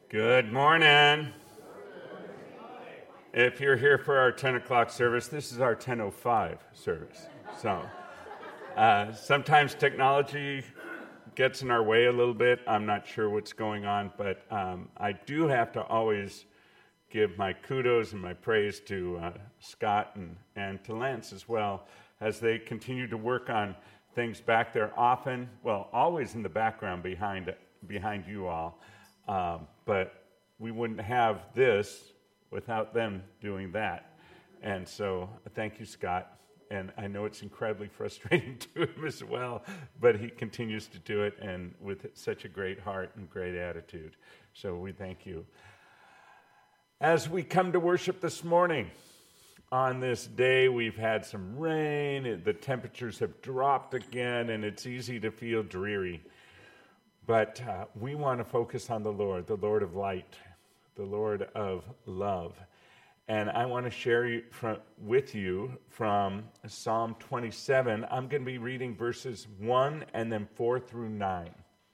Good morning. If you're here for our 10 o'clock service, this is our 10:05 service. So sometimes technology gets in our way a little bit. I'm not sure what's going on, but I do have to always give my kudos and my praise to Scott and to Lance as well, as they continue to work on things back there often, well, always in the background behind you all. But we wouldn't have this without them doing that. And so thank you, Scott. And I know it's incredibly frustrating to him as well, but he continues to do it and with such a great heart and great attitude. So we thank you. As we come to worship this morning, on this day we've had some rain, the temperatures have dropped again, and it's easy to feel dreary. But we want to focus on the Lord of light, the Lord of love. And I want to share with you from Psalm 27. I'm going to be reading verses 1 and then 4 through 9.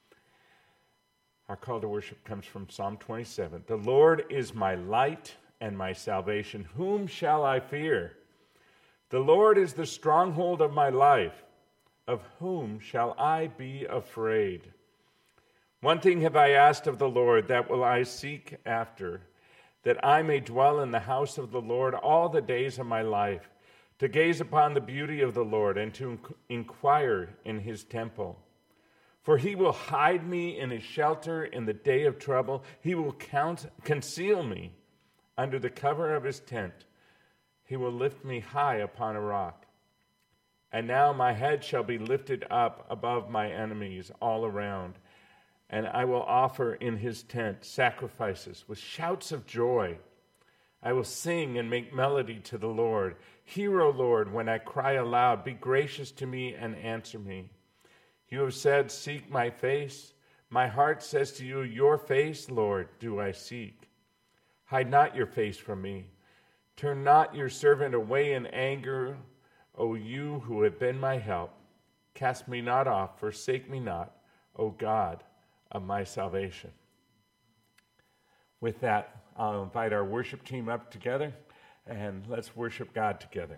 Our call to worship comes from Psalm 27. The Lord is my light and my salvation. Whom shall I fear? The Lord is the stronghold of my life. Of whom shall I be afraid? One thing have I asked of the Lord, that will I seek after, that I may dwell in the house of the Lord all the days of my life, to gaze upon the beauty of the Lord and to inquire in his temple. For he will hide me in his shelter in the day of trouble. He will conceal me under the cover of his tent. He will lift me high upon a rock. And now my head shall be lifted up above my enemies all around. And I will offer in his tent sacrifices with shouts of joy. I will sing and make melody to the Lord. Hear, O Lord, when I cry aloud. Be gracious to me and answer me. You have said, seek my face. My heart says to you, your face, Lord, do I seek. Hide not your face from me. Turn not your servant away in anger, O you who have been my help. Cast me not off, forsake me not, O God of my salvation. With that, I'll invite our worship team up together, and let's worship God together.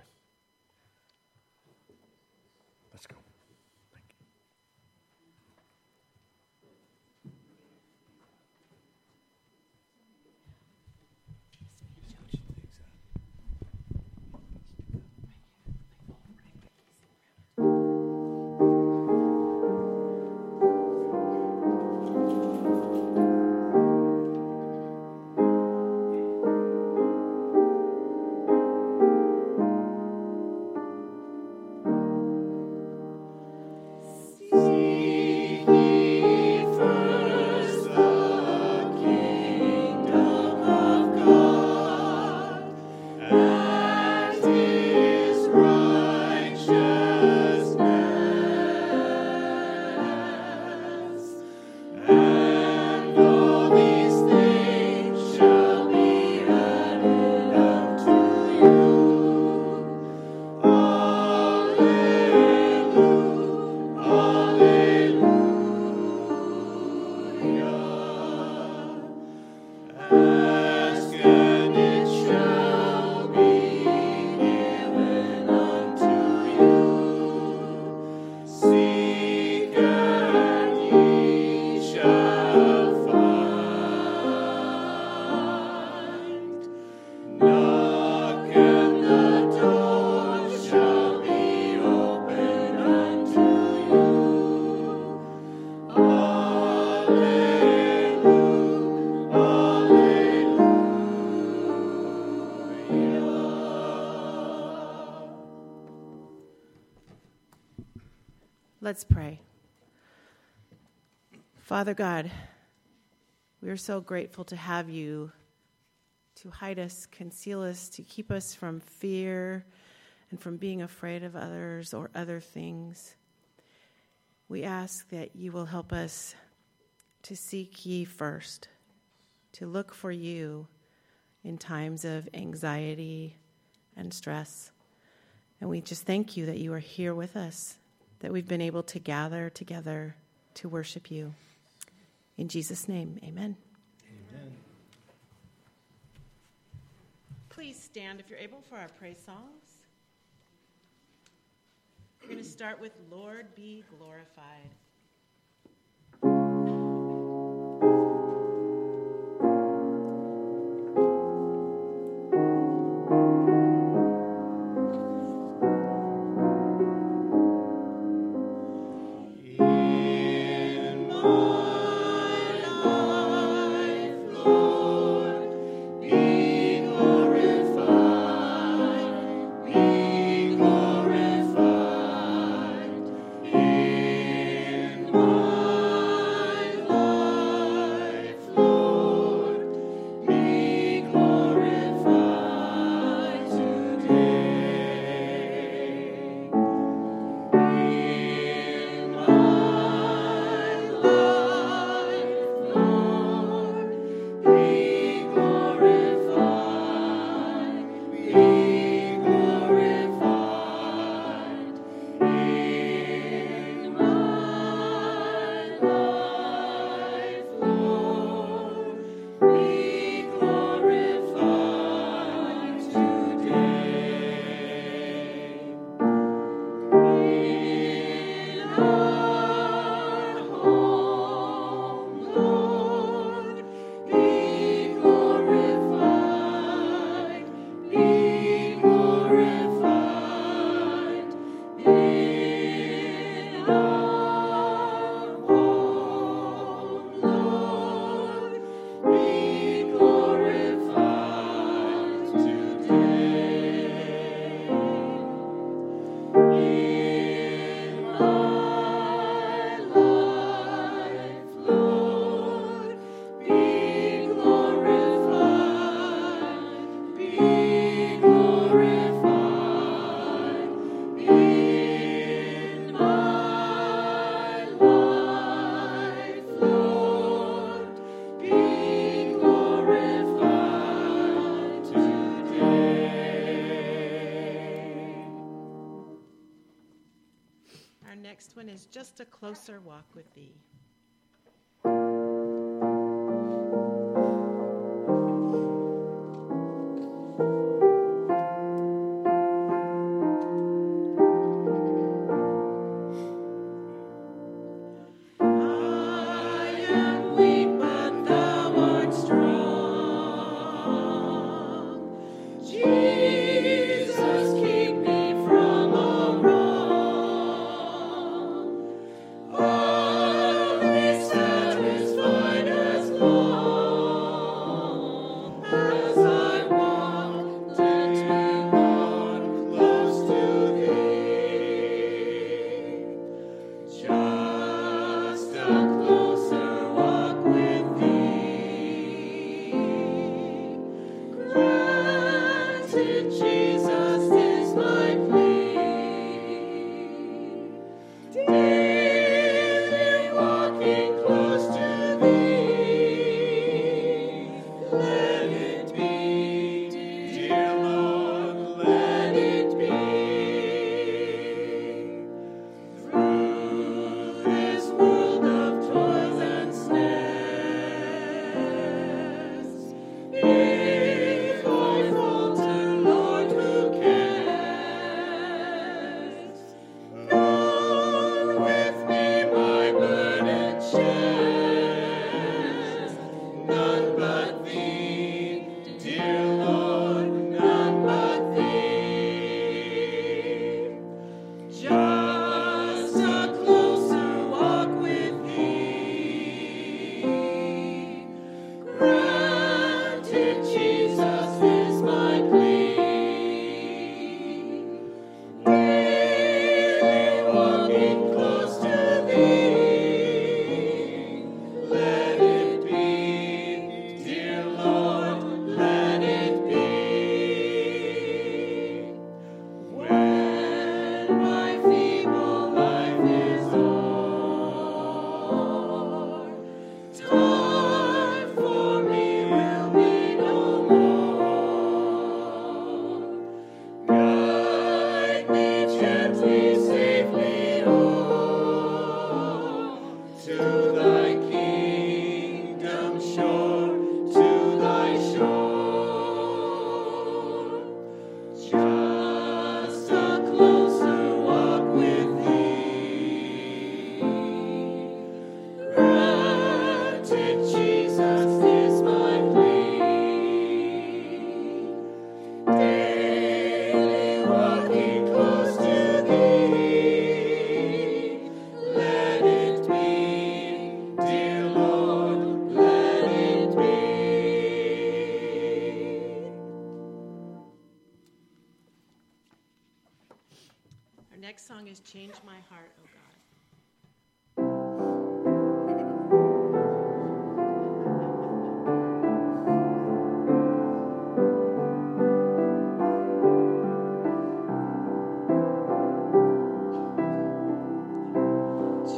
Let's go. Thank you. Let's pray. Father God, we are so grateful to have you to hide us, conceal us, to keep us from fear and from being afraid of others or other things. We ask that you will help us to seek ye first, to look for you in times of anxiety and stress. And we just thank you that you are here with us, that we've been able to gather together to worship you. In Jesus' name, amen. Amen. please stand if you're able for our praise songs? We're going to start with Lord Be Glorified. Next one is Just a Closer Walk with Thee. Oh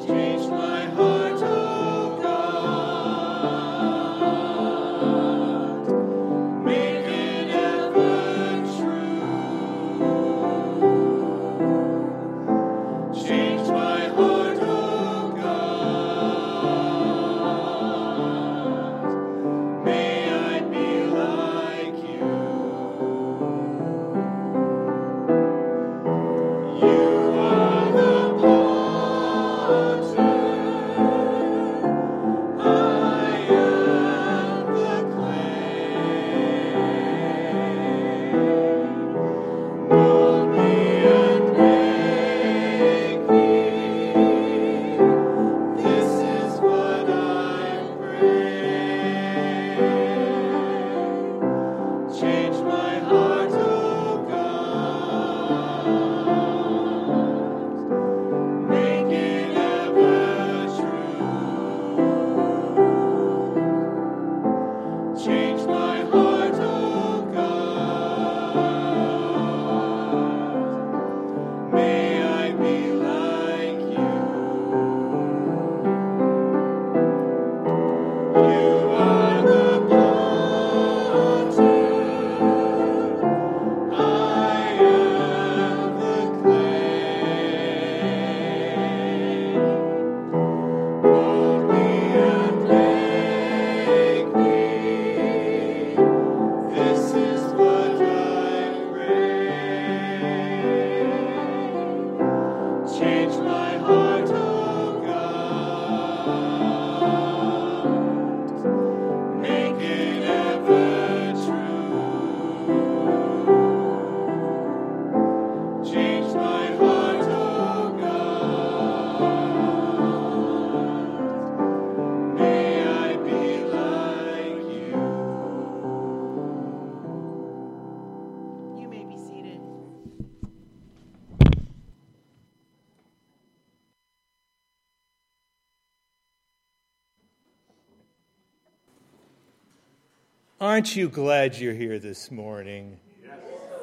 Aren't you glad you're here this morning? Yes.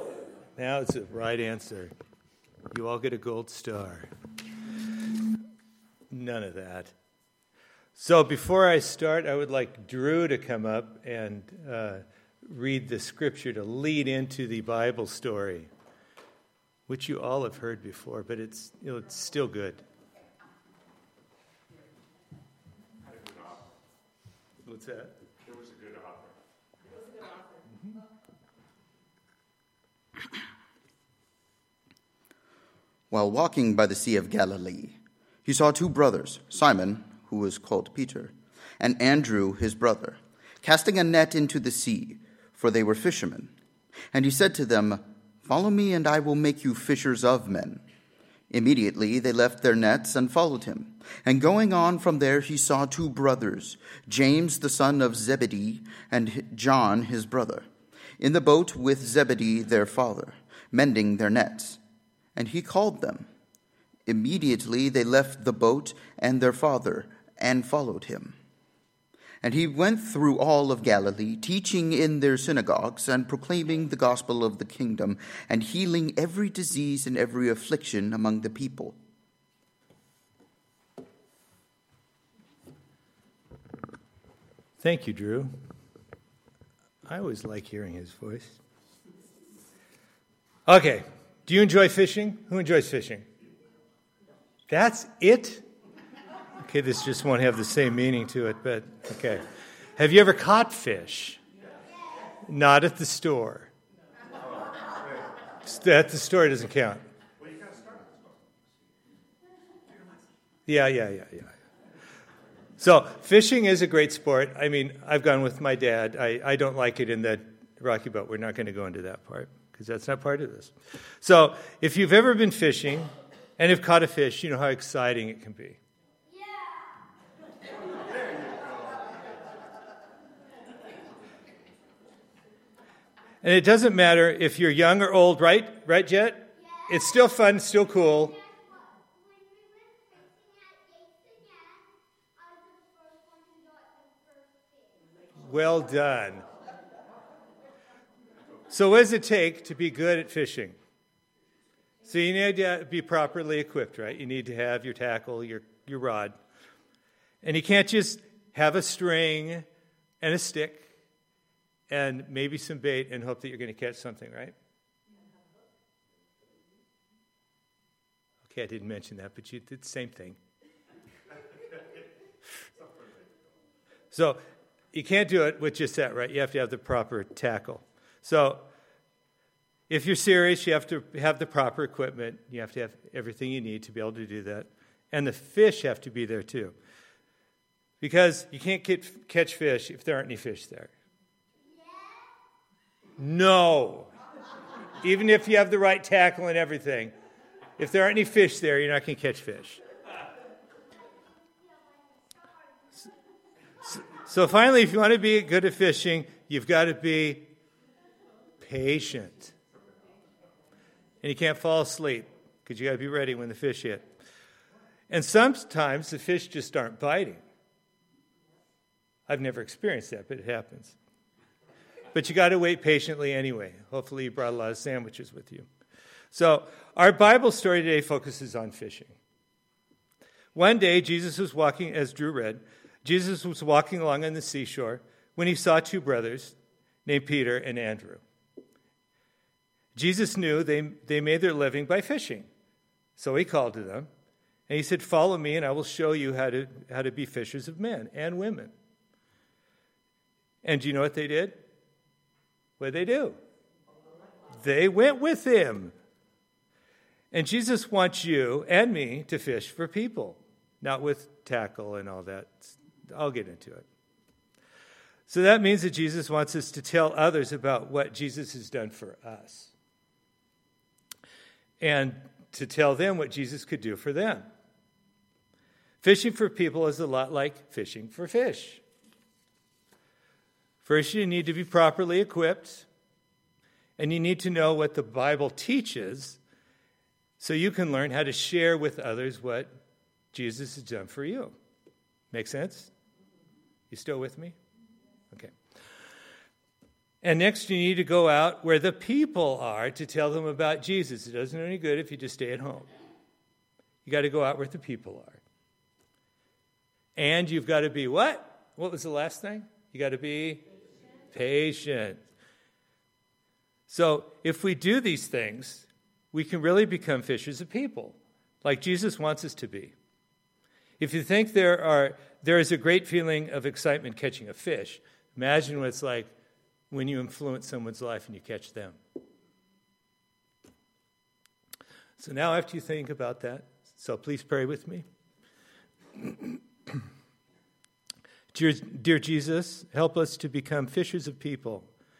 Now it's the right answer. You all get a gold star. None of that. So before I start, I would like Drew to come up and read the scripture to lead into the Bible story, which you all have heard before, but it's still good. What's that? It was a good offer. While walking by the Sea of Galilee, he saw two brothers, Simon, who was called Peter, and Andrew, his brother, casting a net into the sea, for they were fishermen. And he said to them, "Follow me, and I will make you fishers of men." Immediately they left their nets and followed him. And going on from there, he saw two brothers, James the son of Zebedee, and John his brother, in the boat with Zebedee their father, mending their nets. And he called them. Immediately they left the boat and their father and followed him. And he went through all of Galilee, teaching in their synagogues and proclaiming the gospel of the kingdom and healing every disease and every affliction among the people. Thank you, Drew. I always like hearing his voice. Okay. Do you enjoy fishing? Who enjoys fishing? That's it? Okay, this just won't have the same meaning to it, but okay. Have you ever caught fish? Not at the store. At the store, it doesn't count. Yeah. So fishing is a great sport. I mean, I've gone with my dad. I don't like it in the Rocky Boat. We're not going to go into that part, because that's not part of this. So if you've ever been fishing and have caught a fish, you know how exciting it can be. Yeah. And it doesn't matter if you're young or old, right? Right, Jet? Yeah. It's still fun, still cool. Well done. So what does it take to be good at fishing? So you need to be properly equipped, right? You need to have your tackle, your your rod. And you can't just have a string and a stick and maybe some bait and hope that you're going to catch something, right? Okay, I didn't mention that, but you did the same thing. So you can't do it with just that, right? You have to have the proper tackle. So if you're serious, you have to have the proper equipment. You have to have everything you need to be able to do that. And the fish have to be there too. Because you can't catch fish if there aren't any fish there. No. Even if you have the right tackle and everything, if there aren't any fish there, you're not going to catch fish. So finally, if you want to be good at fishing, you've got to be patient. And you can't fall asleep because you got to be ready when the fish hit. And sometimes the fish just aren't biting. I've never experienced that, but it happens. But you got to wait patiently anyway. Hopefully you brought a lot of sandwiches with you. So our Bible story today focuses on fishing. One day, Jesus was walking, as Drew read, Jesus was walking along on the seashore when he saw two brothers named Peter and Andrew. Jesus knew they made their living by fishing. So he called to them, and he said, "Follow me, and I will show you how to be fishers of men and women." And do you know what they did? What did they do? They went with him. And Jesus wants you and me to fish for people, not with tackle and all that. I'll get into it. So that means that Jesus wants us to tell others about what Jesus has done for us. And to tell them what Jesus could do for them. Fishing for people is a lot like fishing for fish. First, you need to be properly equipped, and you need to know what the Bible teaches so you can learn how to share with others what Jesus has done for you. Make sense? You still with me? Okay. And next, you need to go out where the people are to tell them about Jesus. It doesn't do any good if you just stay at home. You got to go out where the people are. And you've got to be what? What was the last thing? You got to be patient. So if we do these things, we can really become fishers of people, like Jesus wants us to be. If you think there is a great feeling of excitement catching a fish, imagine what it's like when you influence someone's life and you catch them. So now after you think about that, so please pray with me. Dear Jesus, help us to become fishers of people.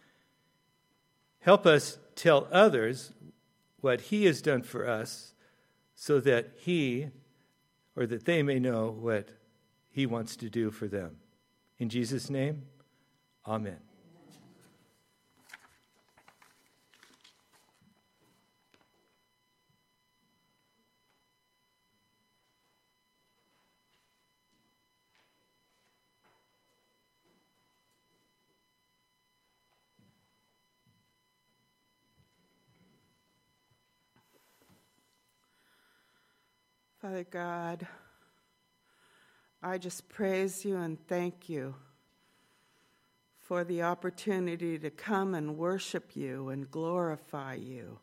Help us tell others what he has done for us so that they may know what he wants to do for them. In Jesus' name, amen. Father God, I just praise you and thank you for the opportunity to come and worship you and glorify you.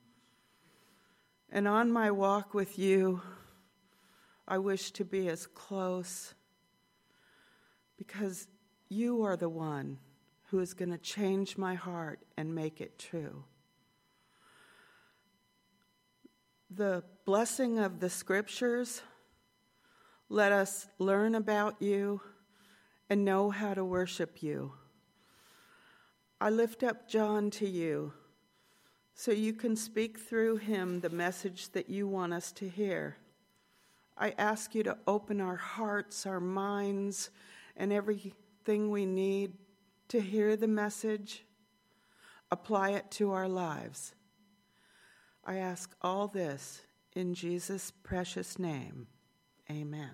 And on my walk with you, I wish to be as close because you are the one who is going to change my heart and make it true. The blessing of the scriptures, let us learn about you and know how to worship you. I lift up John to you so you can speak through him the message that you want us to hear. I ask you to open our hearts, our minds, and everything we need to hear the message, apply it to our lives. I ask all this in Jesus' precious name. Amen.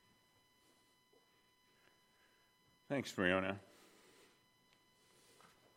Thanks, Brianna.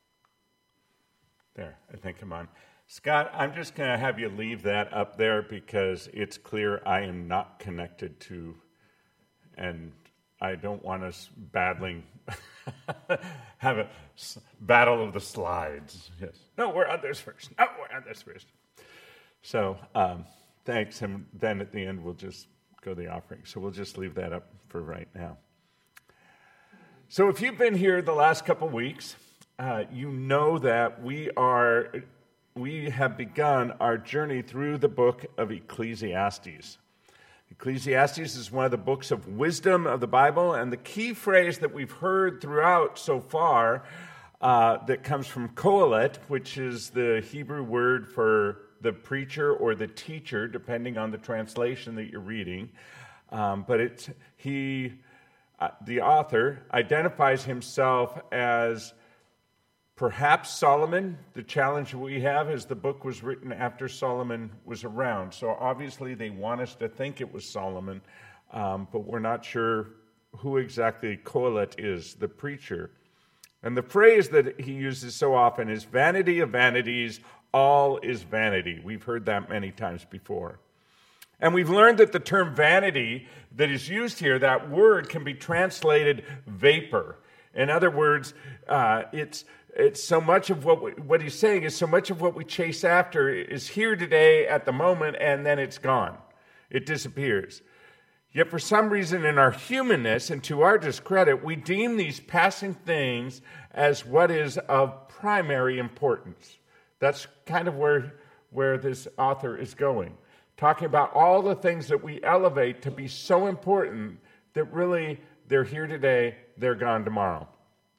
There, I think I'm on. Scott, I'm just going to have you leave that up there because it's clear I am not connected to, and I don't want us battling, have a battle of the slides. Yes. No, we're on this first. No, we're on this first. So thanks, and then at the end we'll just go to the offering. So we'll just leave that up for right now. So if you've been here the last couple weeks, you know that we have begun our journey through the book of Ecclesiastes. Ecclesiastes is one of the books of wisdom of the Bible, and the key phrase that we've heard throughout so far that comes from Kohelet, which is the Hebrew word for the preacher or the teacher, depending on the translation that you're reading. But the author identifies himself as perhaps Solomon. The challenge we have is the book was written after Solomon was around. So obviously they want us to think it was Solomon, but we're not sure who exactly Kohelet is, the preacher. And the phrase that he uses so often is vanity of vanities, all is vanity. We've heard that many times before. And we've learned that the term vanity that is used here, that word can be translated vapor. In other words, it's so much of what he's saying is so much of what we chase after is here today at the moment, and then it's gone. It disappears. Yet for some reason in our humanness and to our discredit, we deem these passing things as what is of primary importance. That's kind of where this author is going. Talking about all the things that we elevate to be so important that really they're here today, they're gone tomorrow.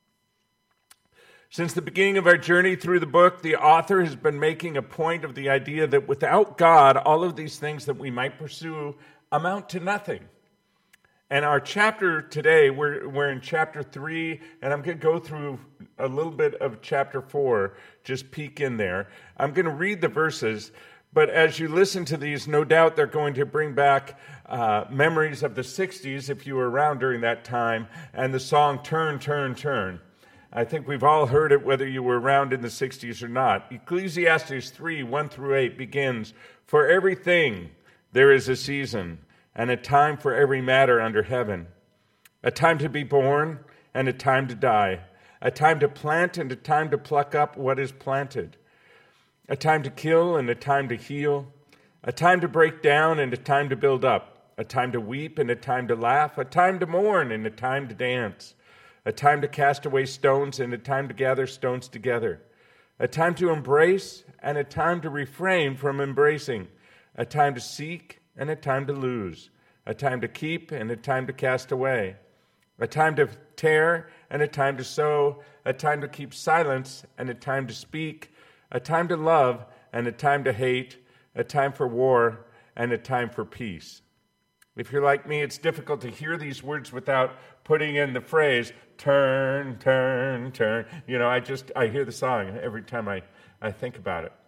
Since the beginning of our journey through the book, the author has been making a point of the idea that without God, all of these things that we might pursue amount to nothing. And our chapter today, we're in chapter 3, and I'm going to go through a little bit of chapter 4, just peek in there. I'm going to read the verses, but as you listen to these, no doubt they're going to bring back memories of the 60s, if you were around during that time, and the song Turn, Turn, Turn. I think we've all heard it, whether you were around in the 60s or not. Ecclesiastes 3, 1 through 8 begins, "For everything there is a season, and a time for every matter under heaven. A time to be born, and a time to die. A time to plant, and a time to pluck up what is planted. A time to kill, and a time to heal. A time to break down, and a time to build up. A time to weep, and a time to laugh. A time to mourn, and a time to dance. A time to cast away stones, and a time to gather stones together. A time to embrace, and a time to refrain from embracing. A time to seek, and a time to lose. A time to keep, and a time to cast away. A time to tear, and a time to sow. A time to keep silence, and a time to speak. A time to love, and a time to hate. A time for war, and a time for peace." If you're like me, it's difficult to hear these words without putting in the phrase, turn, turn, turn. You know, I hear the song every time I think about it.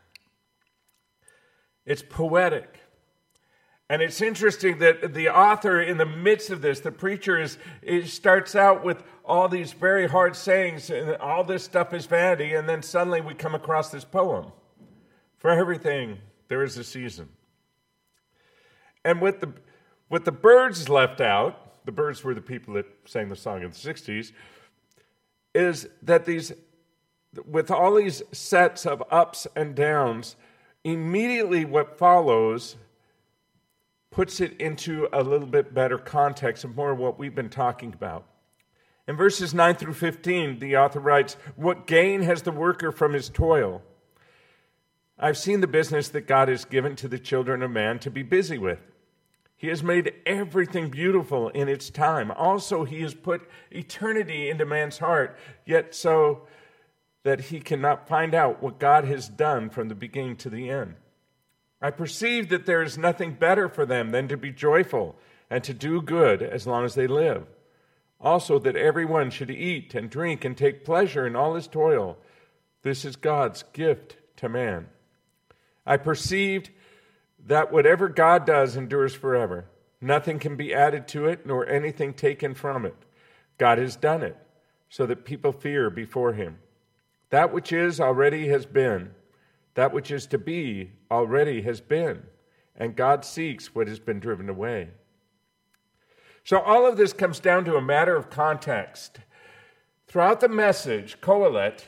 It's poetic. And it's interesting that the author, in the midst of this, the preacher, starts out with all these very hard sayings, and all this stuff is vanity, and then suddenly we come across this poem. For everything, there is a season. And with the birds left out, the birds were the people that sang the song in the 60s, is that with all these sets of ups and downs, immediately what follows puts it into a little bit better context of more of what we've been talking about. In verses 9 through 15, the author writes, "What gain has the worker from his toil? I've seen the business that God has given to the children of man to be busy with. He has made everything beautiful in its time. Also, he has put eternity into man's heart, yet so that he cannot find out what God has done from the beginning to the end. I perceive that there is nothing better for them than to be joyful and to do good as long as they live. Also, that everyone should eat and drink and take pleasure in all his toil. This is God's gift to man. I perceived that whatever God does endures forever. Nothing can be added to it, nor anything taken from it. God has done it, so that people fear before him. That which is already has been. That which is to be already has been. And God seeks what has been driven away. So all of this comes down to a matter of context. Throughout the message Kohelet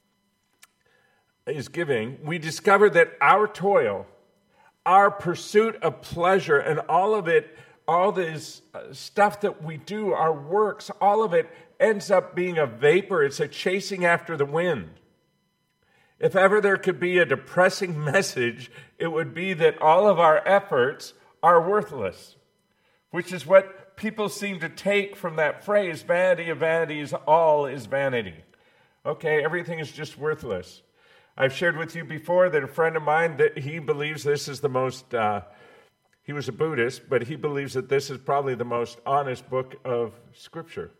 is giving, we discover that our toil, our pursuit of pleasure, and all of it, all this stuff that we do, our works, all of it ends up being a vapor. It's a chasing after the wind. If ever there could be a depressing message, it would be that all of our efforts are worthless, which is what people seem to take from that phrase, vanity of vanities, all is vanity. Okay, everything is just worthless. I've shared with you before that a friend of mine, that he believes this is the most, he was a Buddhist, but he believes that this is probably the most honest book of Scripture.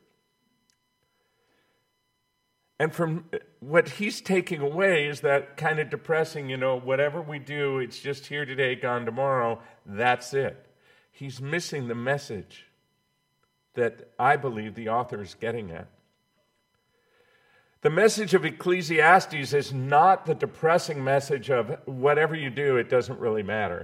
And from what he's taking away is that kind of depressing, whatever we do, it's just here today, gone tomorrow, that's it. He's missing the message that I believe the author is getting at. The message of Ecclesiastes is not the depressing message of whatever you do, it doesn't really matter.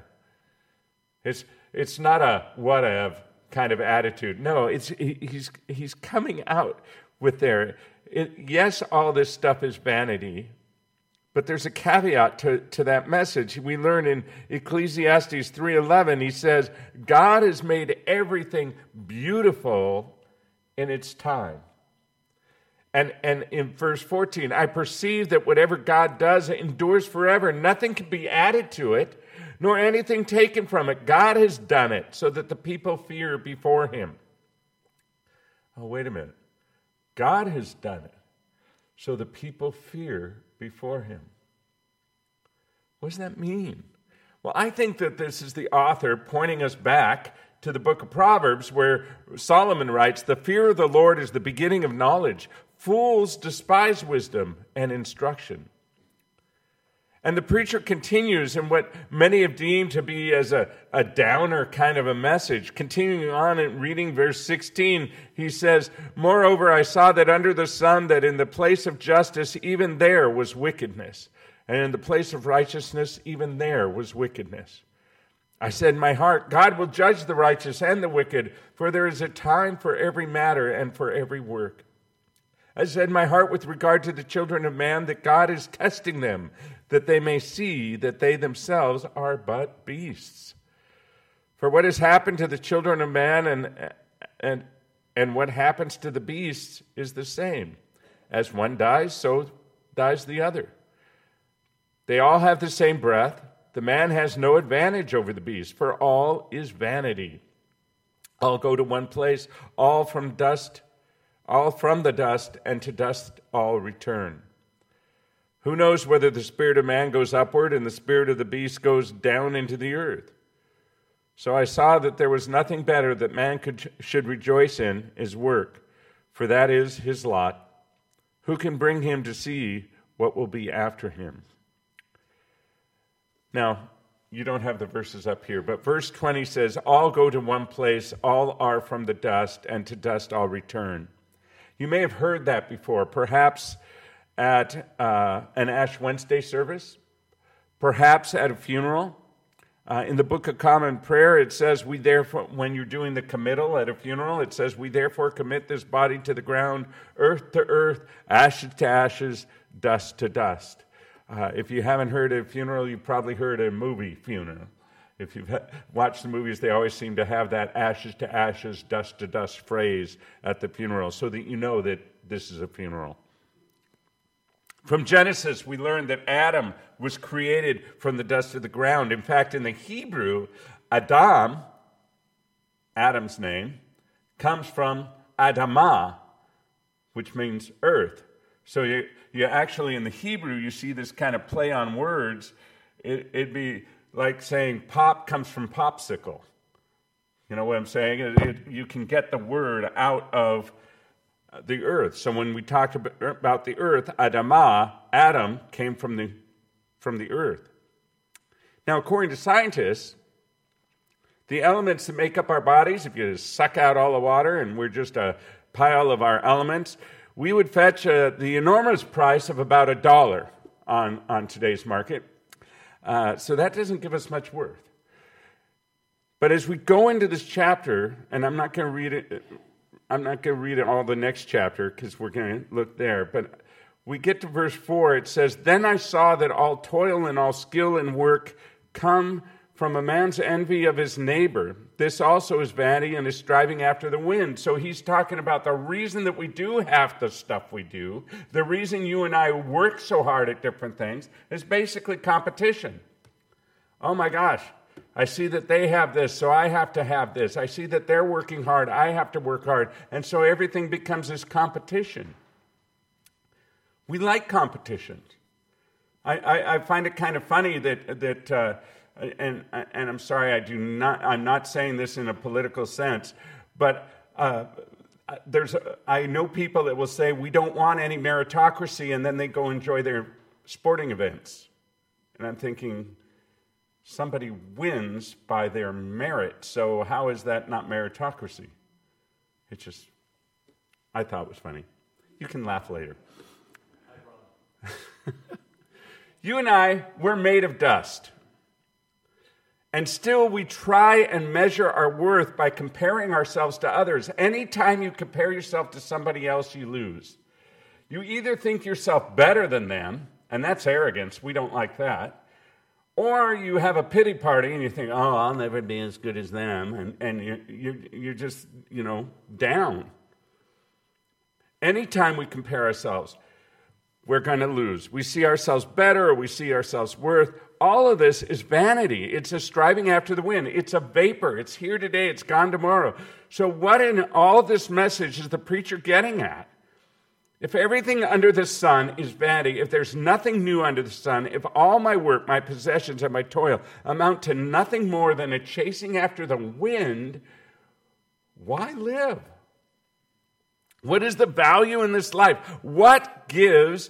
It's not a whatever kind of attitude. No, he's coming out with yes, all this stuff is vanity, but there's a caveat to that message. We learn in Ecclesiastes 3:11, he says, God has made everything beautiful in its time. And in verse 14, I perceive that whatever God does endures forever. Nothing can be added to it, nor anything taken from it. God has done it so that the people fear before him. Oh, wait a minute. God has done it so the people fear before him. What does that mean? Well, I think that this is the author pointing us back to the book of Proverbs, where Solomon writes, the fear of the Lord is the beginning of knowledge. Fools despise wisdom and instruction. And the preacher continues in what many have deemed to be as a downer kind of a message. Continuing on and reading verse 16, he says, moreover, I saw that under the sun, that in the place of justice, even there was wickedness. And in the place of righteousness, even there was wickedness. I said in my heart, God will judge the righteous and the wicked, for there is a time for every matter and for every work. I said in my heart with regard to the children of man that God is testing them, that they may see that they themselves are but beasts. For what has happened to the children of man and what happens to the beasts is the same. As one dies, so dies the other. They all have the same breath. The man has no advantage over the beast, for all is vanity. All go to one place, all from the dust, and to dust all return. Who knows whether the spirit of man goes upward and the spirit of the beast goes down into the earth? So I saw that there was nothing better that man should rejoice in his work, for that is his lot. Who can bring him to see what will be after him? Now, you don't have the verses up here, but verse 20 says, all go to one place, all are from the dust, and to dust all return. You may have heard that before, perhaps at an Ash Wednesday service, perhaps at a funeral. In the Book of Common Prayer, it says, we therefore, when you're doing the committal at a funeral, it says, we therefore commit this body to the ground, earth to earth, ashes to ashes, dust to dust. If you haven't heard a funeral, you've probably heard a movie funeral. If you've watched the movies, they always seem to have that ashes to ashes, dust to dust phrase at the funeral, so that you know that this is a funeral. From Genesis, we learn that Adam was created from the dust of the ground. In fact, in the Hebrew, Adam, Adam's name, comes from Adamah, which means earth. So you actually, in the Hebrew, you see this kind of play on words. It'd be like saying pop comes from popsicle. You know what I'm saying? You can get the word out of the earth. So when we talked about the earth, Adamah, Adam, came from the earth. Now, according to scientists, the elements that make up our bodies, if you suck out all the water and we're just a pile of our elements, we would fetch the enormous price of about $1 on today's market. So that doesn't give us much worth. But as we go into this chapter, and I'm not going to read it all the next chapter because we're going to look there, but we get to verse 4. It says, "Then I saw that all toil and all skill and work come from a man's envy of his neighbor. This also is vanity and is striving after the wind." So he's talking about the reason that we do half the stuff we do, the reason you and I work so hard at different things, is basically competition. Oh my gosh, I see that they have this, so I have to have this. I see that they're working hard, I have to work hard. And so everything becomes this competition. We like competitions. I find it kind of funny that and I'm sorry, I'm not saying this in a political sense, but I know people that will say we don't want any meritocracy, and then they go enjoy their sporting events. And I'm thinking, somebody wins by their merit, so how is that not meritocracy? I thought it was funny. You can laugh later. You and I, we're made of dust. And still we try and measure our worth by comparing ourselves to others. Anytime you compare yourself to somebody else, you lose. You either think yourself better than them, and that's arrogance. We don't like that. Or you have a pity party and you think, oh, I'll never be as good as them. And you're just, down. Anytime we compare ourselves, we're going to lose. We see ourselves better or we see ourselves worth. All of this is vanity. It's a striving after the wind. It's a vapor. It's here today. It's gone tomorrow. So what in all this message is the preacher getting at? If everything under the sun is vanity, if there's nothing new under the sun, if all my work, my possessions, and my toil amount to nothing more than a chasing after the wind, why live? What is the value in this life? What gives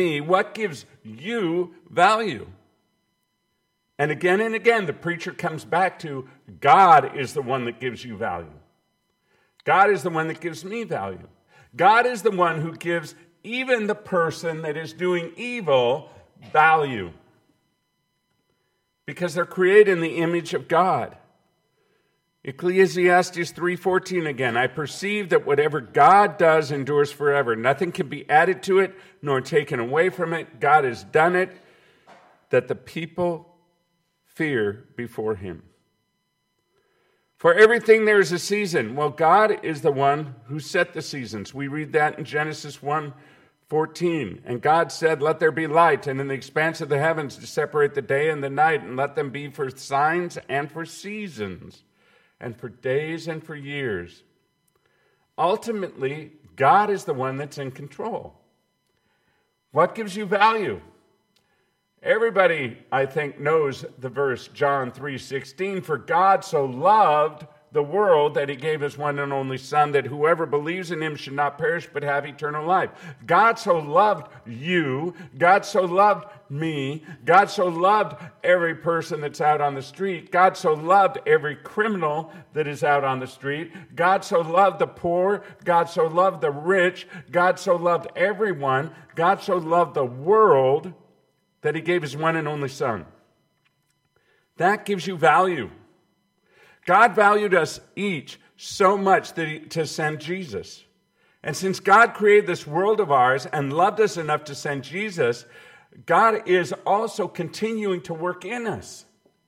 you value? And again, the preacher comes back to God is the one that gives you value. God is the one that gives me value. God is the one who gives even the person that is doing evil value. Because they're created in the image of God. Ecclesiastes 3:14 again. I perceive that whatever God does endures forever. Nothing can be added to it nor taken away from it. God has done it that the people fear before him. For everything there is a season. Well, God is the one who set the seasons. We read that in Genesis 1:14. And God said, let there be light, and in the expanse of the heavens to separate the day and the night, and let them be for signs and for seasons, and for days and for years. Ultimately, God is the one that's in control. What gives you value? Everybody, I think, knows the verse, John 3:16. For God so loved the world that he gave his one and only Son, that whoever believes in him should not perish but have eternal life. God so loved you. God so loved me. God so loved every person that's out on the street. God so loved every criminal that is out on the street. God so loved the poor. God so loved the rich. God so loved everyone. God so loved the world that he gave his one and only Son. That gives you value. God valued us each so much to send Jesus. And since God created this world of ours and loved us enough to send Jesus, God is also continuing to work in us.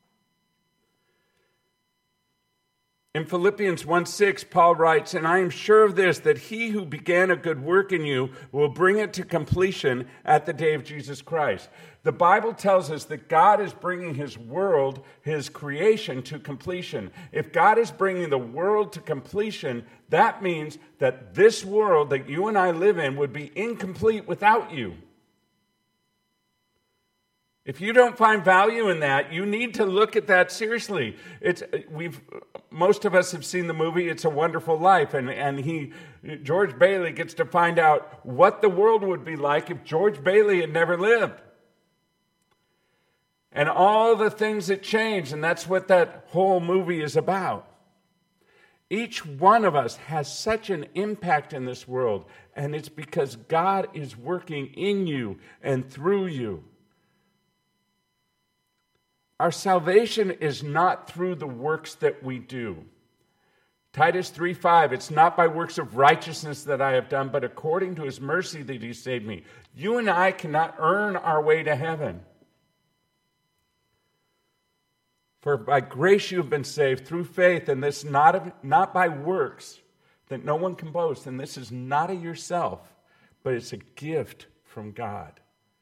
In Philippians 1:6, Paul writes, and I am sure of this, that he who began a good work in you will bring it to completion at the day of Jesus Christ. The Bible tells us that God is bringing his world, his creation, to completion. If God is bringing the world to completion, that means that this world that you and I live in would be incomplete without you. If you don't find value in that, you need to look at that seriously. Most of us have seen the movie It's a Wonderful Life, and George Bailey gets to find out what the world would be like if George Bailey had never lived. And all the things that changed, and that's what that whole movie is about. Each one of us has such an impact in this world, And it's because God is working in you and through you. Our salvation is not through the works that we do. Titus 3:5, it's not by works of righteousness that I have done, but according to his mercy that he saved me. You and I cannot earn our way to heaven. For by grace you have been saved through faith, and this not by works, that no one can boast. And this is not of yourself, but it's a gift from God.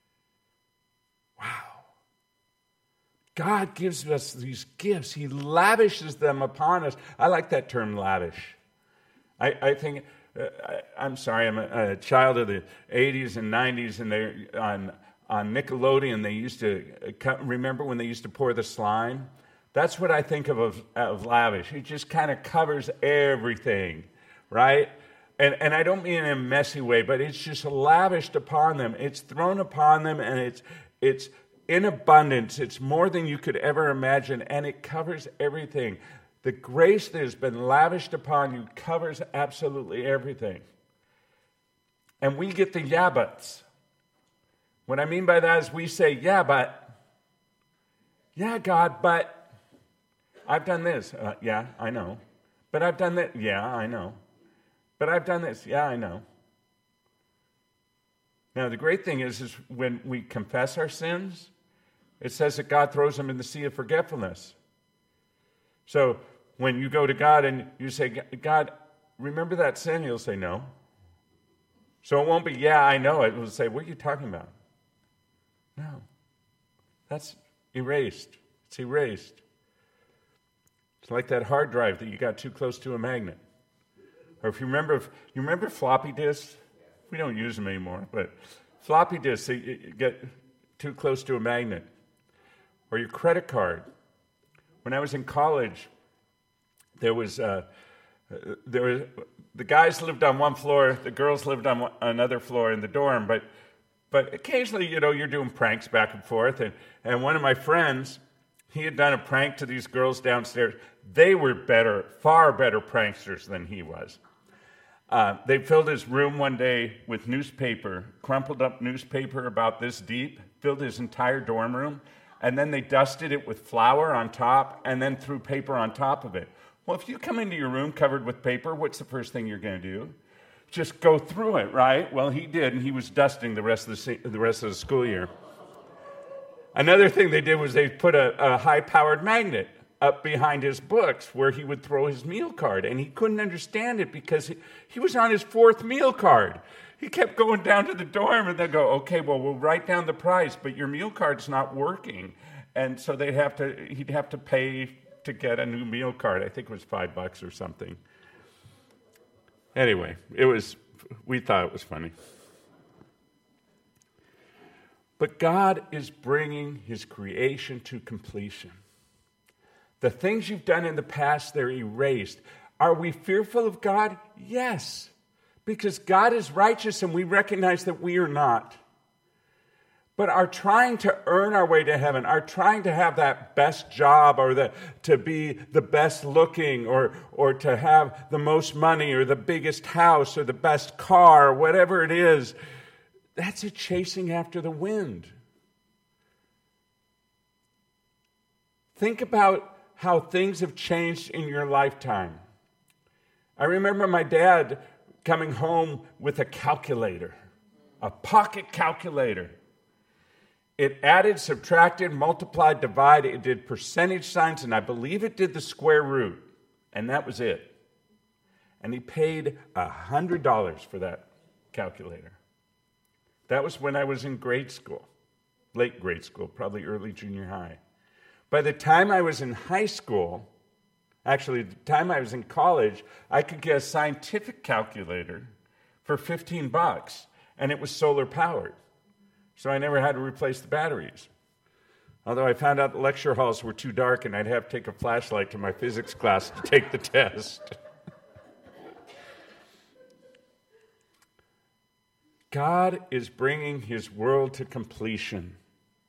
Wow. God gives us these gifts. He lavishes them upon us. I like that term, lavish. I think, I'm sorry, I'm a child of the 80s and 90s, and they on Nickelodeon, they used to, remember when they used to pour the slime? That's what I think of lavish. It just kind of covers everything, right? And I don't mean in a messy way, but it's just lavished upon them. It's thrown upon them, and it's in abundance. It's more than you could ever imagine, and it covers everything. The grace that has been lavished upon you covers absolutely everything. And we get the yeah buts. What I mean by that is we say, yeah, but, yeah, God, but I've done this. Yeah, I know. But I've done that. Yeah, I know. But I've done this. Yeah, I know. Now, the great thing is when we confess our sins, it says that God throws them in the sea of forgetfulness. So when you go to God and you say, God, remember that sin? He'll say, no. So it won't be, yeah, I know it. It will say, what are you talking about? No. That's erased. It's erased. It's like that hard drive that you got too close to a magnet. Or if you remember floppy disks? We don't use them anymore, but floppy disks, you get too close to a magnet. Or your credit card. When I was in college, the guys lived on one floor, the girls lived on another floor in the dorm, but occasionally, you're doing pranks back and forth, and one of my friends, he had done a prank to these girls downstairs. They were far better pranksters than he was. They filled his room one day with newspaper, crumpled up newspaper about this deep, filled his entire dorm room, and then they dusted it with flour on top and then threw paper on top of it. Well, if you come into your room covered with paper, what's the first thing you're going to do? Just go through it, right? Well, he did, and he was dusting the rest of the school year. Another thing they did was they put a high-powered magnet up behind his books where he would throw his meal card, and he couldn't understand it because he was on his 4th meal card. He kept going down to the dorm, and they'd go, okay, well, we'll write down the price, but your meal card's not working. And so he'd have to pay to get a new meal card. I think it was $5 or something. Anyway, we thought it was funny. But God is bringing his creation to completion. The things you've done in the past, they're erased. Are we fearful of God? Yes, because God is righteous and we recognize that we are not. But our trying to earn our way to heaven, our trying to have that best job or to be the best looking or to have the most money or the biggest house or the best car or whatever it is, that's a chasing after the wind. Think about how things have changed in your lifetime. I remember my dad coming home with a calculator, a pocket calculator. It added, subtracted, multiplied, divided. It did percentage signs, and I believe it did the square root, and that was it. And he paid $100 for that calculator. That was when I was in grade school, late grade school, probably early junior high. By the time I was in high school, actually, the time I was in college, I could get a scientific calculator for $15, and it was solar powered. So I never had to replace the batteries. Although I found out the lecture halls were too dark, and I'd have to take a flashlight to my physics class to take the test. God is bringing his world to completion. We're not going to complete it. God's going to complete it.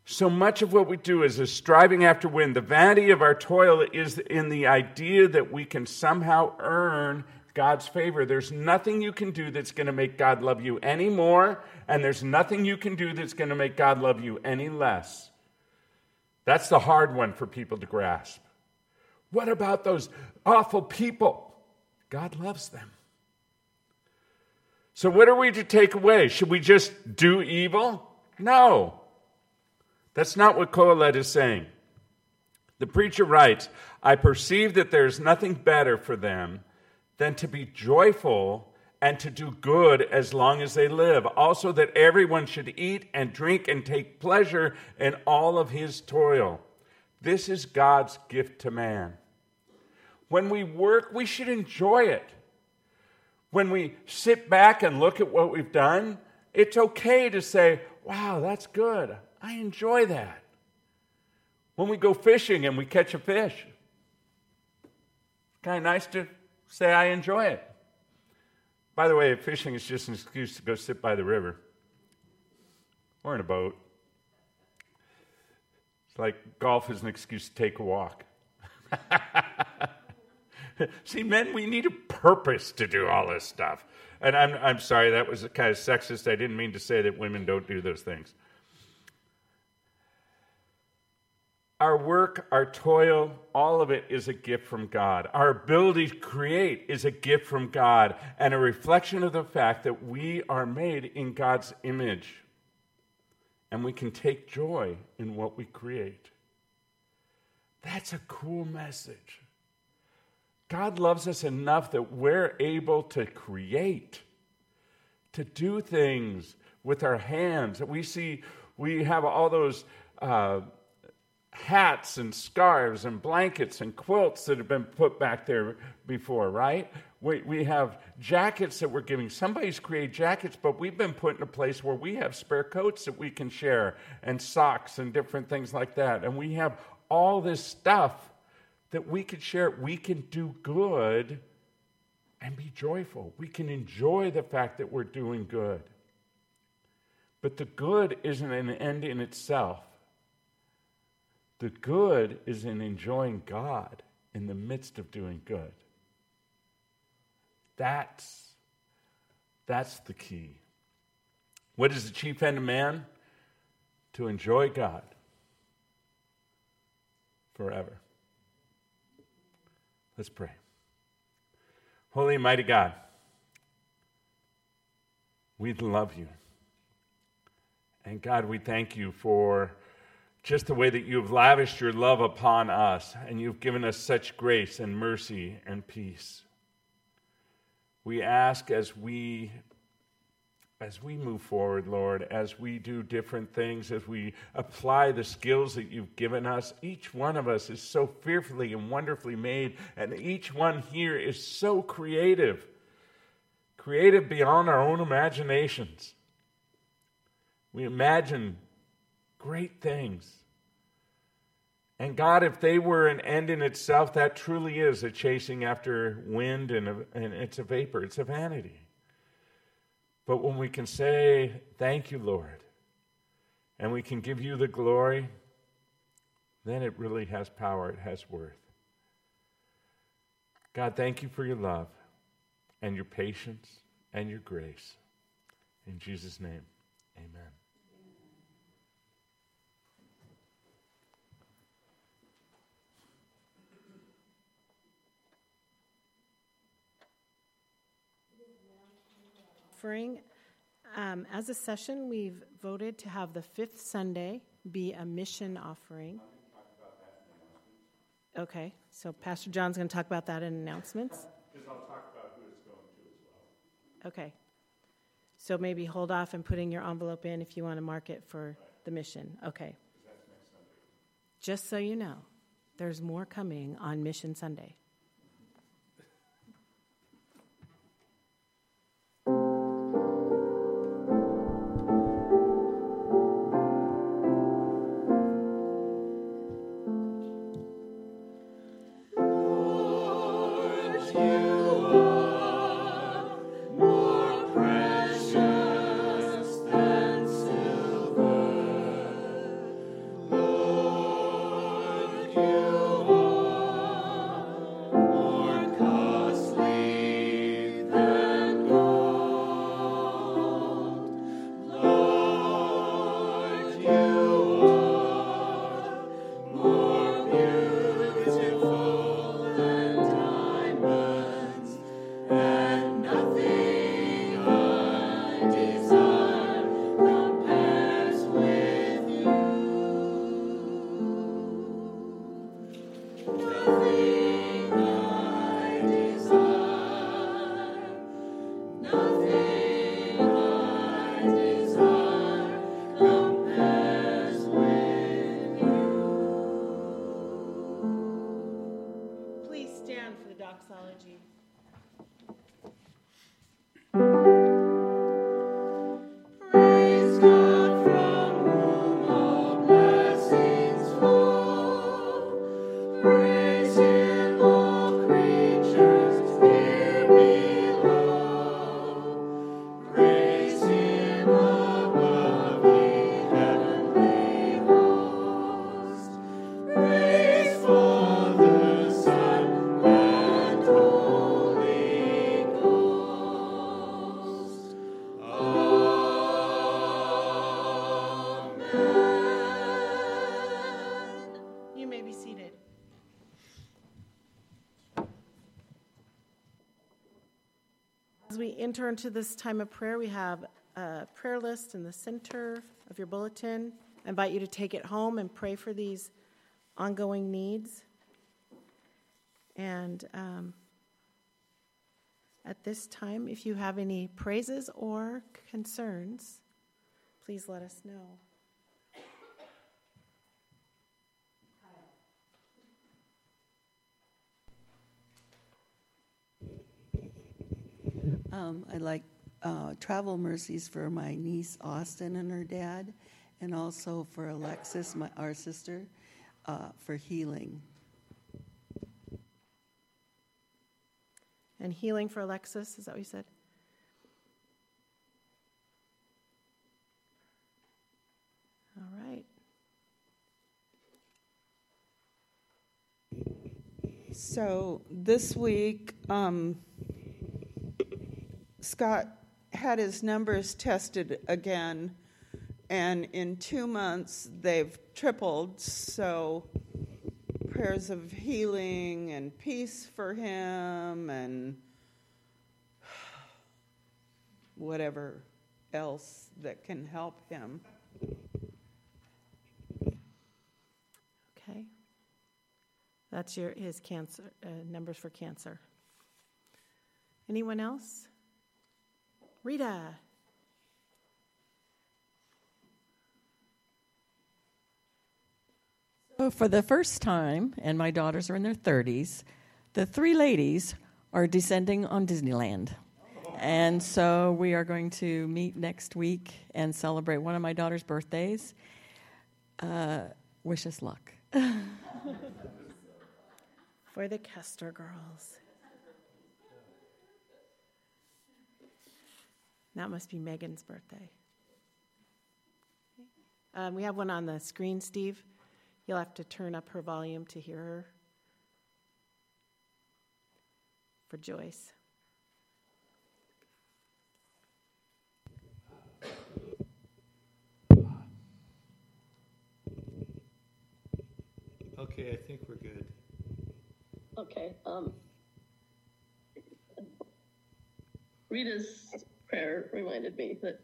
So much of what we do is striving after wind. The vanity of our toil is in the idea that we can somehow earn God's favor. There's nothing you can do that's going to make God love you any more, and there's nothing you can do that's going to make God love you any less. That's the hard one for people to grasp. What about those awful people? God loves them. So what are we to take away? Should we just do evil? No. That's not what Kohelet is saying. The preacher writes, I perceive that there is nothing better for them than to be joyful and to do good as long as they live. Also that everyone should eat and drink and take pleasure in all of his toil. This is God's gift to man. When we work, we should enjoy it. When we sit back and look at what we've done, it's okay to say, wow, that's good. I enjoy that. When we go fishing and we catch a fish, it's kind of nice to say, I enjoy it. By the way, fishing is just an excuse to go sit by the river or in a boat. It's like golf is an excuse to take a walk. See, men, we need a purpose to do all this stuff. And I'm sorry, that was kind of sexist. I didn't mean to say that women don't do those things. Our work, our toil, all of it is a gift from God. Our ability to create is a gift from God and a reflection of the fact that we are made in God's image. And we can take joy in what we create. That's a cool message. God loves us enough that we're able to create, to do things with our hands. We have all those hats and scarves and blankets and quilts that have been put back there before, right? We have jackets that we're giving. Somebody's created jackets, but we've been put in a place where we have spare coats that we can share and socks and different things like that. And we have all this stuff that we could share. We can do good and be joyful. We can enjoy the fact that we're doing good. But the good isn't an end in itself. The good is in enjoying God in the midst of doing good. That's the key. What is the chief end of man? To enjoy God forever. Let's pray. Holy and mighty God, we love you. And God, we thank you for just the way that you have lavished your love upon us, and you've given us such grace and mercy and peace. We ask as we move forward, Lord, as we do different things, as we apply the skills that you've given us, each one of us is so fearfully and wonderfully made, and each one here is so creative beyond our own imaginations. We imagine great things. And God, if they were an end in itself, that truly is a chasing after wind, and it's a vapor, it's a vanity. But when we can say, thank you, Lord, and we can give you the glory, then it really has power, it has worth. God, thank you for your love and your patience and your grace. In Jesus' name, amen. Offering. As a session, we've voted to have the fifth Sunday be a mission offering. Okay, so Pastor John's going to talk about that in announcements. Because I'll talk about who it's going to as well. Okay, so maybe hold off and putting your envelope in if you want to mark it for the mission. Okay. That's next Sunday. Just so you know, there's more coming on Mission Sunday. enter into this time of prayer, we have a prayer list in the center of your bulletin. I invite you to take it home and pray for these ongoing needs. And at this time, if you have any praises or concerns, please let us know. I'd like travel mercies for my niece Austin and her dad, and also for Alexis, our sister, for healing. And healing for Alexis, is that what you said? All right. So this week, Scott had his numbers tested again, and in 2 months they've tripled. So prayers of healing and peace for him and whatever else that can help him. Okay. That's his cancer numbers for cancer. Anyone else? Rita. So for the first time, and my daughters are in their 30s, the three ladies are descending on Disneyland. And so we are going to meet next week and celebrate one of my daughter's birthdays. Wish us luck. For the Kester girls. That must be Megan's birthday. We have one on the screen, Steve. You'll have to turn up her volume to hear her. For Joyce. Okay, I think we're good. Okay. Rita's prayer reminded me that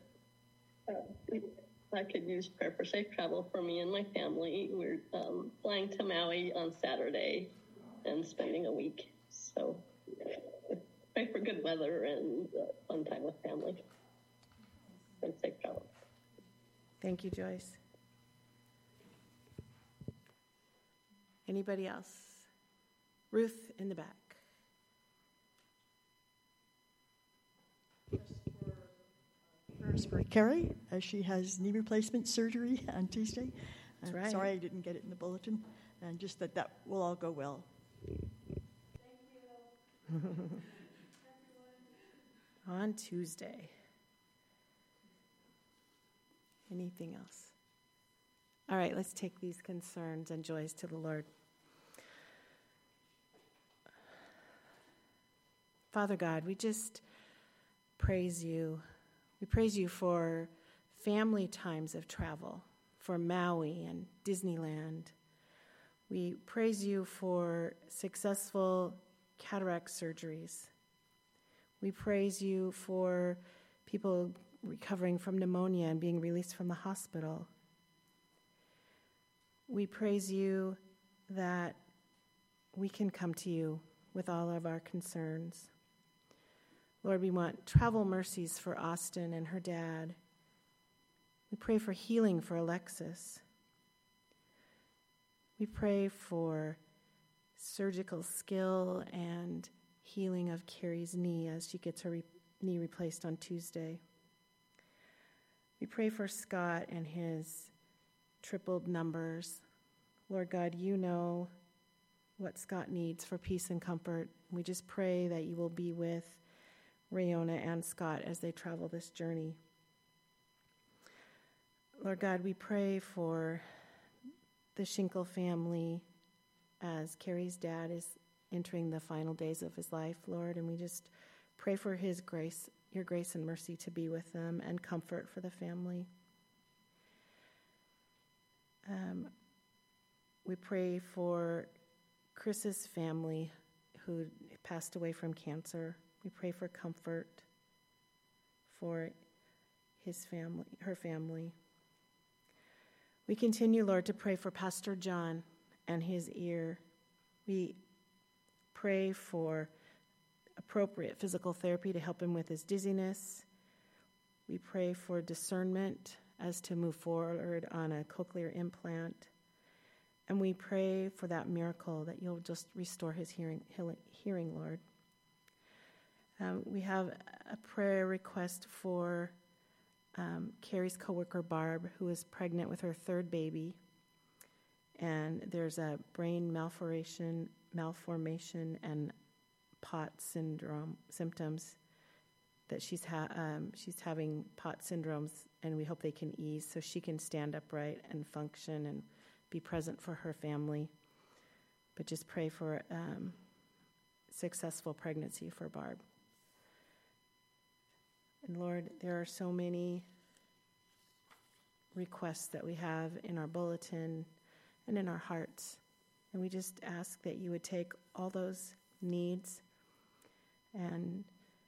I could use prayer for safe travel for me and my family. We're flying to Maui on Saturday and spending a week. So pray for good weather and fun time with family and safe travel. Thank you, Joyce. Anybody else? Ruth in the back. Prayers for Carrie, as she has knee replacement surgery on Tuesday. That's right. Sorry I didn't get it in the bulletin, and just that will all go well. Thank you. On Tuesday. Anything else? All right, let's take these concerns and joys to the Lord. Father God, we just praise you. We praise you for family times of travel, for Maui and Disneyland. We praise you for successful cataract surgeries. We praise you for people recovering from pneumonia and being released from the hospital. We praise you that we can come to you with all of our concerns. Lord, we want travel mercies for Austin and her dad. We pray for healing for Alexis. We pray for surgical skill and healing of Carrie's knee as she gets her knee replaced on Tuesday. We pray for Scott and his tripled numbers. Lord God, you know what Scott needs for peace and comfort. We just pray that you will be with Rayona and Scott as they travel this journey. Lord God, we pray for the Schinkel family as Carrie's dad is entering the final days of his life, Lord, and we just pray for his grace, your grace and mercy to be with them and comfort for the family. We pray for Chris's family who passed away from cancer. We pray for comfort for his family, her family. We continue, Lord, to pray for Pastor John and his ear. We pray for appropriate physical therapy to help him with his dizziness. We pray for discernment as to move forward on a cochlear implant. And we pray for that miracle that you'll just restore his hearing, Lord. We have a prayer request for Carrie's coworker, Barb, who is pregnant with her third baby. And there's a brain malformation and POT syndrome symptoms that she's having POT syndromes, and we hope they can ease so she can stand upright and function and be present for her family. But just pray for successful pregnancy for Barb. And Lord, there are so many requests that we have in our bulletin and in our hearts. And we just ask that you would take all those needs and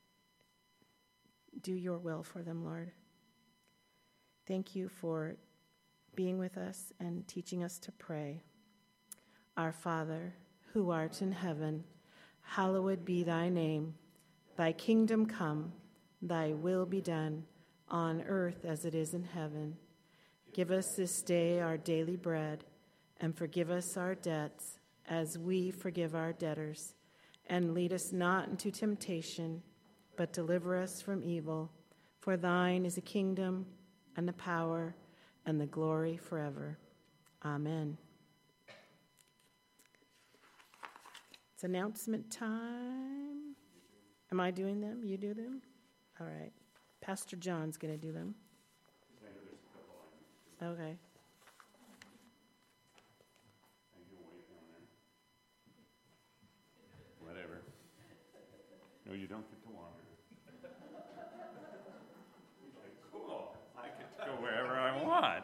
do your will for them, Lord. Thank you for being with us and teaching us to pray. Our Father, who art in heaven, hallowed be thy name. Thy kingdom come, thy will be done, on earth as it is in heaven. Give us this day our daily bread, and forgive us our debts as we forgive our debtors. And lead us not into temptation, but deliver us from evil. For thine is the kingdom, and the power, and the glory forever. Amen. It's announcement time. Am I doing them? You do them? All right. Pastor John's going to do them. Okay. Whatever. No, you don't get to wander. Cool. I get to go wherever I want.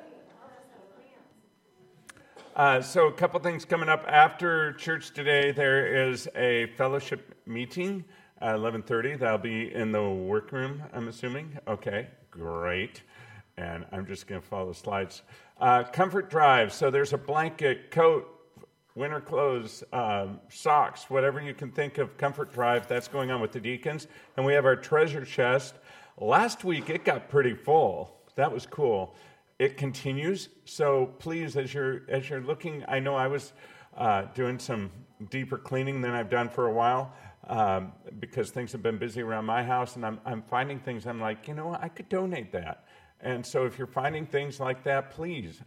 So a couple things coming up after church today. There is a fellowship meeting at 11:30. That'll be in the workroom, I'm assuming. Okay, great. And I'm just going to follow the slides. Comfort Drive. So there's a blanket, coat, winter clothes, socks, whatever you can think of. Comfort Drive. That's going on with the deacons. And we have our treasure chest. Last week it got pretty full. That was cool. It continues. So please, as you're looking, I know I was doing some deeper cleaning than I've done for a while. Because things have been busy around my house, and I'm finding things. I'm like, I could donate that. And so if you're finding things like that, please,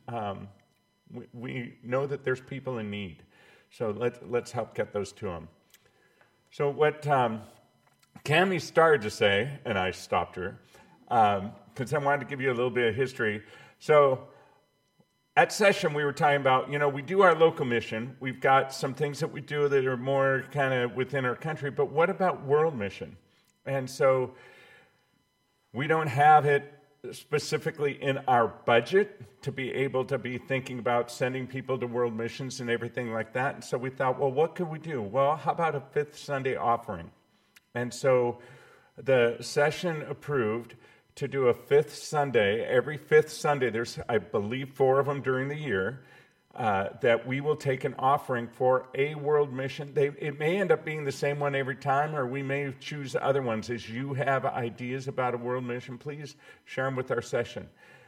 we know that there's people in need. So let's help get those to them. So what Cammie started to say, and I stopped her, because I wanted to give you a little bit of history. So at session, we were talking about, we do our local mission. We've got some things that we do that are more kind of within our country, but what about world mission? And so we don't have it specifically in our budget to be able to be thinking about sending people to world missions and everything like that. And so we thought, well, what could we do? Well, how about a fifth Sunday offering? And so the session approved to do a fifth Sunday. Every fifth Sunday, there's, I believe, 4 of them during the year, that we will take an offering for a world mission. It may end up being the same one every time, or we may choose other ones. As you have ideas about a world mission, please share them with our session.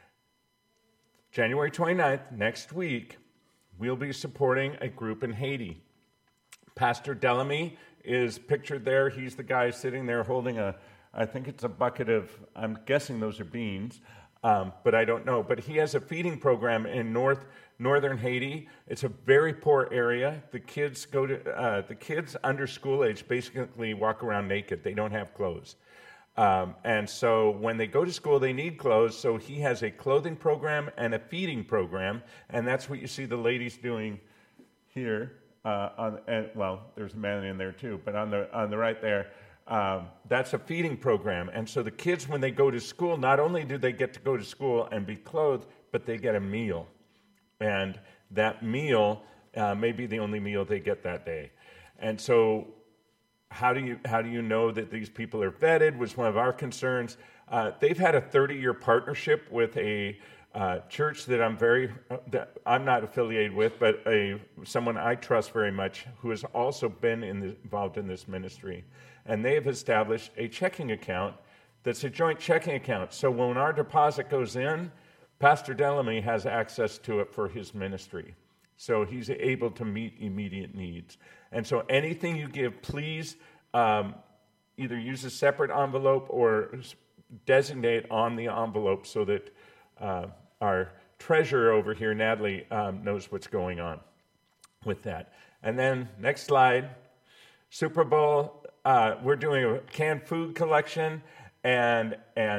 January 29th, next week, we'll be supporting a group in Haiti. Pastor Delamy is pictured there. He's the guy sitting there holding I think it's a bucket of, I'm guessing those are beans, but I don't know. But he has a feeding program in northern Haiti. It's a very poor area. The kids the kids under school age basically walk around naked. They don't have clothes. And so when they go to school, they need clothes. So he has a clothing program and a feeding program. And that's what you see the ladies doing here. There's a man in there too, but on the right there, that's a feeding program. And so the kids, when they go to school, not only do they get to go to school and be clothed, but they get a meal. And that meal may be the only meal they get that day. And so how do you know that these people are vetted was one of our concerns. They've had a 30-year partnership with a church that I'm not affiliated with, but someone I trust very much, who has also been involved in this ministry. And they have established a checking account that's a joint checking account. So when our deposit goes in, Pastor Delamy has access to it for his ministry. So he's able to meet immediate needs. And so anything you give, please either use a separate envelope or designate on the envelope so that our treasurer over here, Natalie, knows what's going on with that. And then next slide, Super Bowl. We're doing a canned food collection and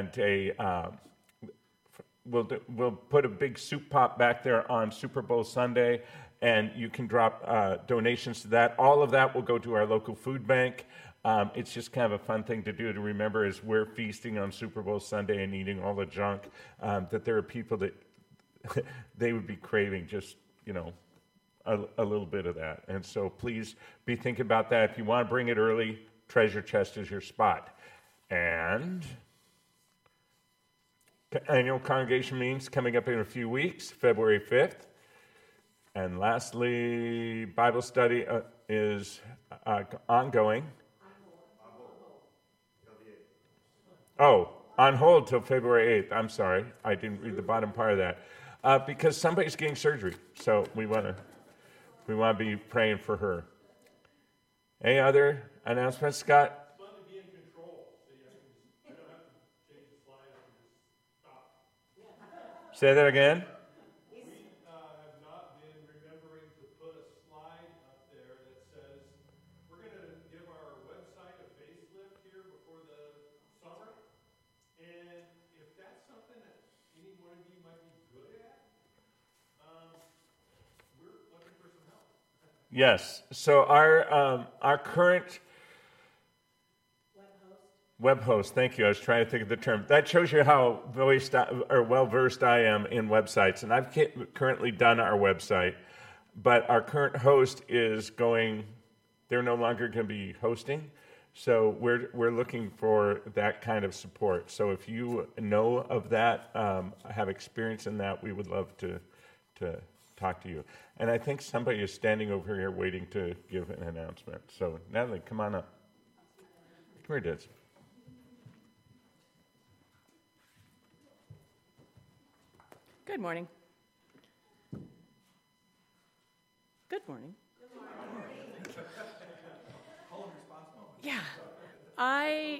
we'll put a big soup pot back there on Super Bowl Sunday, and you can drop donations to that. All of that will go to our local food bank. It's just kind of a fun thing to do, to remember as we're feasting on Super Bowl Sunday and eating all the junk, that there are people that they would be craving just, a little bit of that. And so please be thinking about that. If you want to bring it early, Treasure Chest is your spot. And annual congregation meetings coming up in a few weeks, February 5th. And lastly, Bible study is ongoing. Oh, on hold till February 8th. I'm sorry. I didn't read the bottom part of that. Because somebody's getting surgery. So we want to be praying for her. Any other announcements, Scott? It's fun to be in control. So I don't have to change the slide. I can just stop. Say that again. We have not been remembering to put a slide up there that says we're going to give our website a facelift here before the summer. And if that's something that any one of you might be good at, we're looking for some help. Yes. So our current web host. Thank you. I was trying to think of the term. That shows you how well versed I am in websites. And I've currently done our website, but our current host is going. They're no longer going to be hosting. So we're looking for that kind of support. So if you know of that, have experience in that, we would love to talk to you. And I think somebody is standing over here waiting to give an announcement. So Natalie, come on up. Come here, Diz. Good morning. Good morning. Good morning. Yeah, I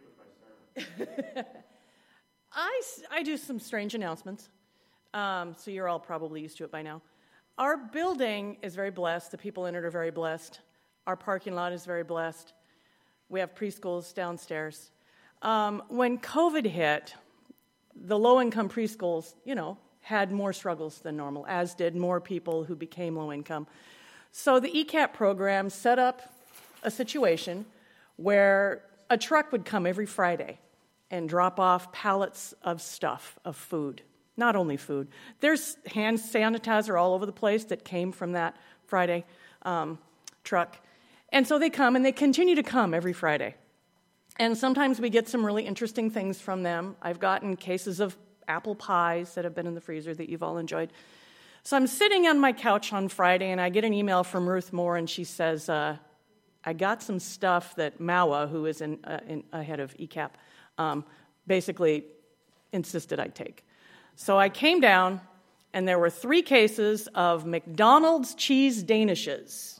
do some strange announcements, so you're all probably used to it by now. Our building is very blessed. The people in it are very blessed. Our parking lot is very blessed. We have preschools downstairs. When COVID hit, the low-income preschools, had more struggles than normal, as did more people who became low-income. So the ECAP program set up a situation where a truck would come every Friday and drop off pallets of stuff, of food. Not only food. There's hand sanitizer all over the place that came from that Friday truck. And so they come, and they continue to come every Friday. And sometimes we get some really interesting things from them. I've gotten cases of apple pies that have been in the freezer that you've all enjoyed. So I'm sitting on my couch on Friday, and I get an email from Ruth Moore, and she says, I got some stuff that Mawa, who is a head of ECAP, basically insisted I take. So I came down, and there were 3 cases of McDonald's cheese danishes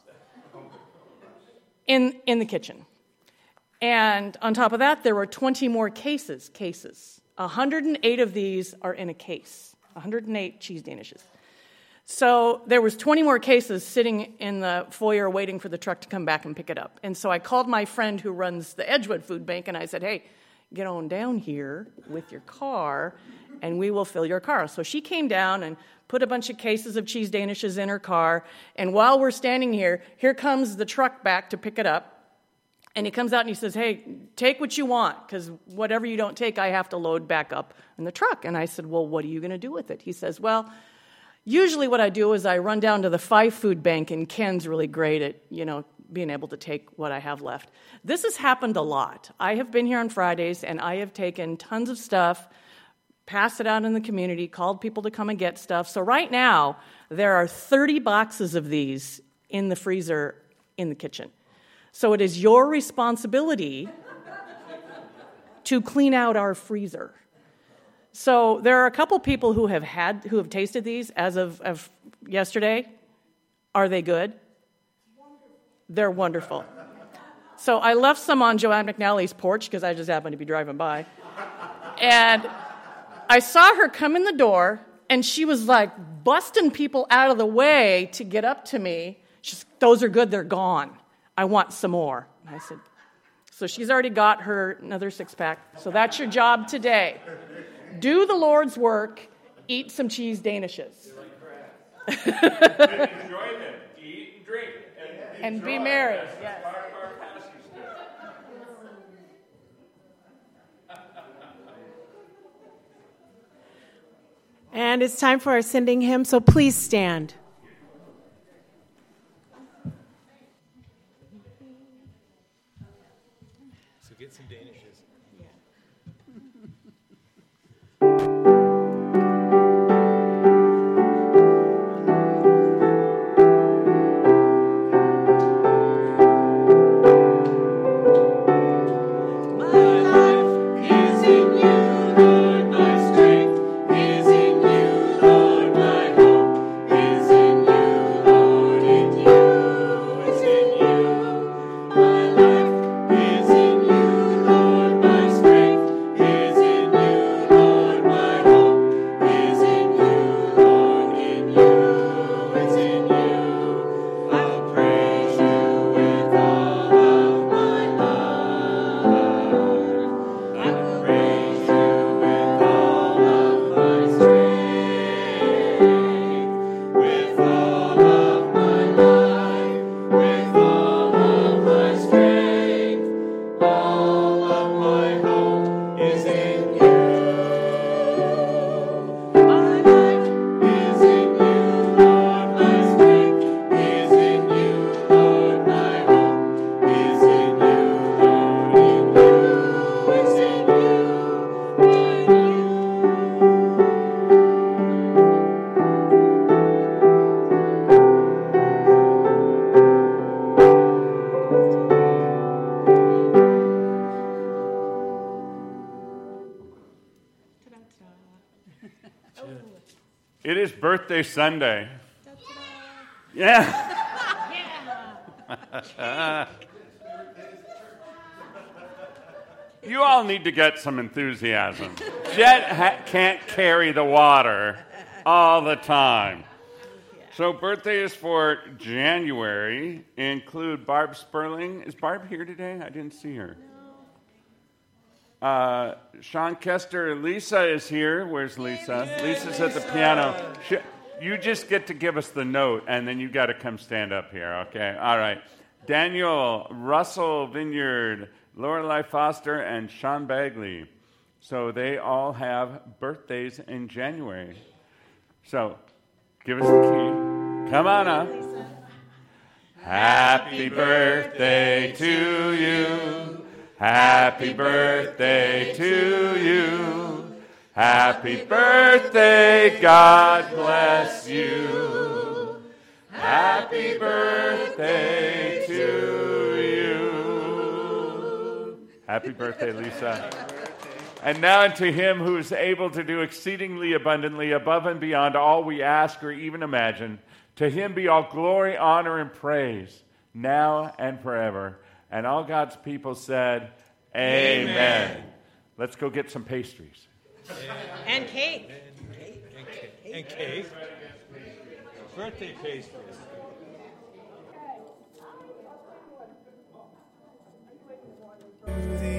in the kitchen. And on top of that, there were 20 more cases. 108 of these are in a case, 108 cheese danishes. So there was 20 more cases sitting in the foyer waiting for the truck to come back and pick it up. And so I called my friend who runs the Edgewood Food Bank, and I said, hey, get on down here with your car, and we will fill your car. So she came down and put a bunch of cases of cheese danishes in her car, and while we're standing here comes the truck back to pick it up. And he comes out and he says, hey, take what you want, because whatever you don't take, I have to load back up in the truck. And I said, well, what are you going to do with it? He says, well, Usually what I do is I run down to the Five Food Bank, and Ken's really great at, being able to take what I have left. This has happened a lot. I have been here on Fridays, and I have taken tons of stuff, passed it out in the community, called people to come and get stuff. So right now, there are 30 boxes of these in the freezer in the kitchen. So it is your responsibility to clean out our freezer. So there are a couple people who have tasted these as of yesterday. Are they good? They're wonderful. So I left some on Joanne McNally's porch because I just happened to be driving by. And I saw her come in the door, and she was like busting people out of the way to get up to me. She's, those are good, they're gone. I want some more. And I said, so she's already got her another 6-pack. So that's your job today. Do the Lord's work, eat some cheese danishes. Enjoy them, eat and drink. And be merry. Yes. And it's time for our sending hymn, so please stand. So get some danishes. It is birthday Sunday. Yeah. You all need to get some enthusiasm. Jet can't carry the water all the time. So birthdays for January include Barb Sperling. Is Barb here today? I didn't see her. Sean Kester. Lisa is here. Where's Lisa? Lisa's at the piano. You just get to give us the note, and then you got to come stand up here, okay? All right. Daniel, Russell Vineyard, Lorelei Foster, and Sean Bagley. So they all have birthdays in January. So give us the key. Come on up. Happy birthday to you. Happy birthday to you. Happy birthday, God bless you. Happy birthday to you. Happy birthday, Lisa. And now unto him who is able to do exceedingly abundantly above and beyond all we ask or even imagine. To him be all glory, honor, and praise, now and forever. And all God's people said, Amen. Let's go get some pastries. And cake. And cake. Birthday pastries. To the